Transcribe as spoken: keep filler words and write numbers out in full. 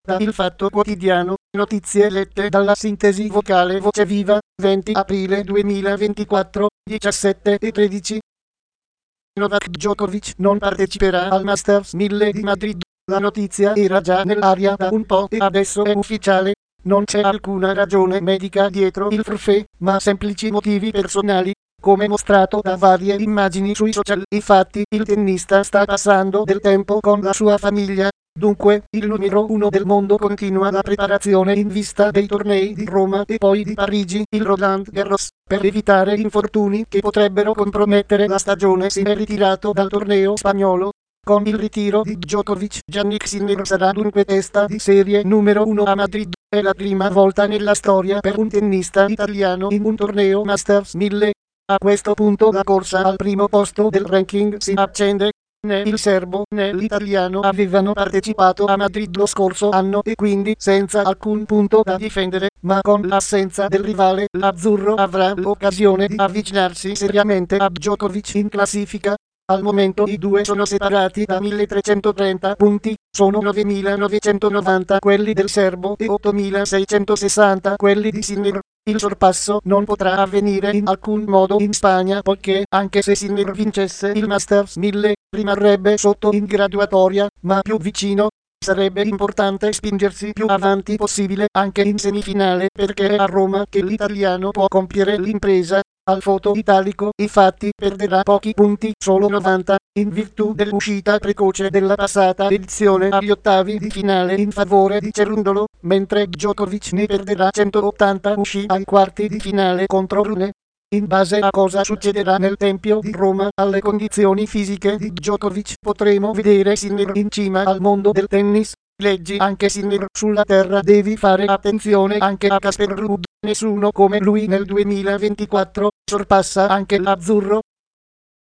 da Il Fatto Quotidiano, notizie lette dalla sintesi vocale Voce Viva, venti aprile duemilaventiquattro, diciassette e tredici. Novak Djokovic non parteciperà al Masters mille di Madrid. La notizia era già nell'aria da un po' e adesso è ufficiale. Non c'è alcuna ragione medica dietro il forfait, ma semplici motivi personali, come mostrato da varie immagini sui social. Infatti, il tennista sta passando del tempo con la sua famiglia. Dunque, il numero uno del mondo continua la preparazione in vista dei tornei di Roma e poi di Parigi, il Roland Garros. Per evitare infortuni che potrebbero compromettere la stagione si è ritirato dal torneo spagnolo. Con il ritiro di Djokovic, Jannik Sinner sarà dunque testa di serie numero uno a Madrid. È la prima volta nella storia per un tennista italiano in un torneo Masters mille. A questo punto la corsa al primo posto del ranking si accende. Né il serbo né l'italiano avevano partecipato a Madrid lo scorso anno e quindi senza alcun punto da difendere, ma con l'assenza del rivale, l'azzurro avrà l'occasione di avvicinarsi seriamente a Djokovic in classifica. Al momento i due sono separati da milletrecentotrenta punti, sono novemilanovecentonovanta quelli del serbo e ottomilaseicentosessanta quelli di Sinner. Il sorpasso non potrà avvenire in alcun modo in Spagna poiché, anche se Sinner vincesse il Masters mille, rimarrebbe sotto in graduatoria, ma più vicino. Sarebbe importante spingersi più avanti possibile anche in semifinale perché è a Roma che l'italiano può compiere l'impresa. Al foto italico, infatti, perderà pochi punti, solo novanta, in virtù dell'uscita precoce della passata edizione agli ottavi di finale in favore di Cerundolo, mentre Djokovic ne perderà centottanta uscì ai quarti di finale contro Rune. In base a cosa succederà nel Tempio di Roma, alle condizioni fisiche di Djokovic, potremo vedere Sinner in cima al mondo del tennis. Leggi anche Sinner sulla terra. Devi fare attenzione anche a Casper Ruud. Nessuno come lui nel duemilaventiquattro sorpassa anche l'azzurro.